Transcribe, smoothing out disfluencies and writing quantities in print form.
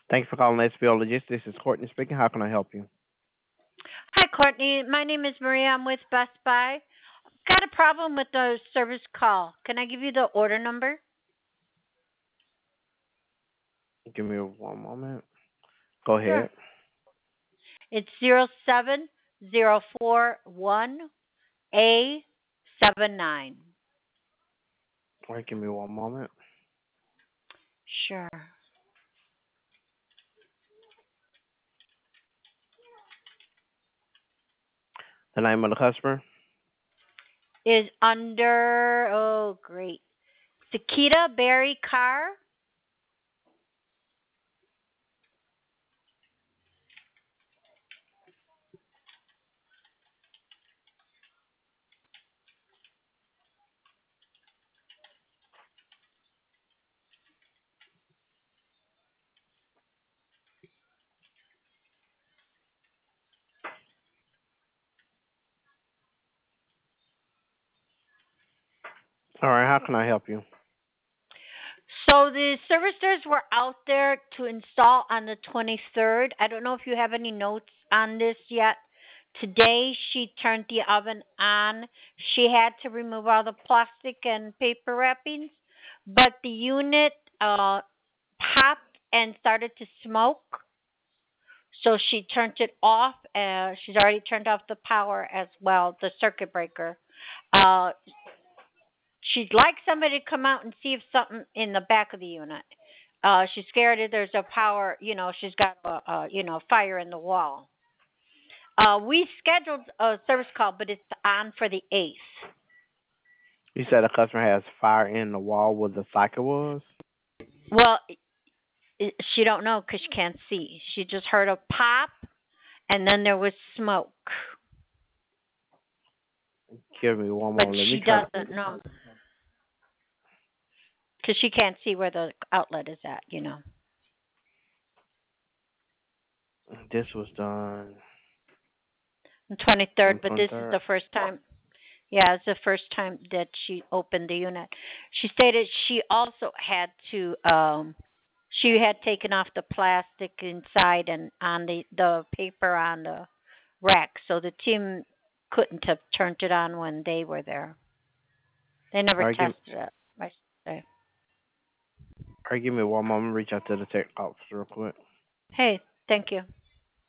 Thanks for calling SBO Logistics. This is Courtney speaking. How can I help you? Hi, Courtney. My name is Maria. I'm with Best Buy. Got a problem with the service call. Can I give you the order number? Give me one moment. Go Sure. ahead. It's 07041A79. All right, give me one moment. Sure. The name of the customer. Is under, oh, great. Sakita Berry Carr. All right, how can I help you? So the servicers were out there to install on the 23rd. I don't know if you have any notes on this yet. Today she turned the oven on. She had to remove all the plastic and paper wrappings, but the unit popped and started to smoke. So she turned it off. She's already turned off the power as well, the circuit breaker. Uh, she'd like somebody to come out and see if something in the back of the unit. She's scared that there's a power, she's got fire in the wall. We scheduled a service call, but it's on for the 8th. You said a customer has fire in the wall where the socket was. Well, she don't know because she can't see. She just heard a pop, and then there was smoke, Give me one but moment. Let me she try. doesn't know because she can't see where the outlet is at. This was done The on 23rd, but this is 23rd. the first time. Yeah, it's the first time that she opened the unit. She stated she also had to she had taken off the plastic inside and on the paper on the rack, so the team couldn't have turned it on when they were there. They never All right, tested it. I should say. give me one moment. Reach out to the tech office real quick. Hey, thank you.